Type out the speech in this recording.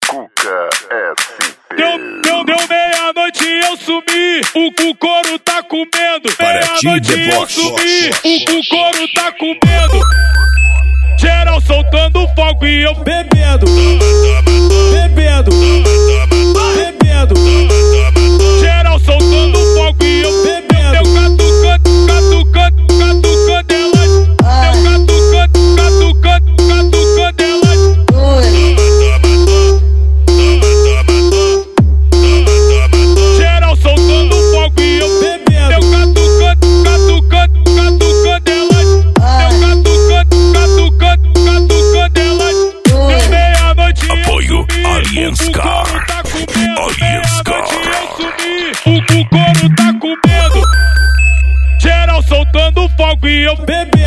Cuca SP. Deu meia-noite e eu sumi, o couro tá comendo. Meia-noite e eu sumi, o couro tá comendo. Geral soltando fogo e eu bebendo, bebendo, bebendo. Geral soltando fogo e eu bebendo. Eu catucando, catucando, catucando elas. Eu catucando, catucando, catucando elas. Geral soltando fogo e eu bebendo. Eu catucando, catucando, catucando elas. Eu catucando, catucando, catucando elas. Deu meia-noite e apoio Alienscar. Alienscar. O couro tá comendo. Geral soltando fogo e eu bebendo.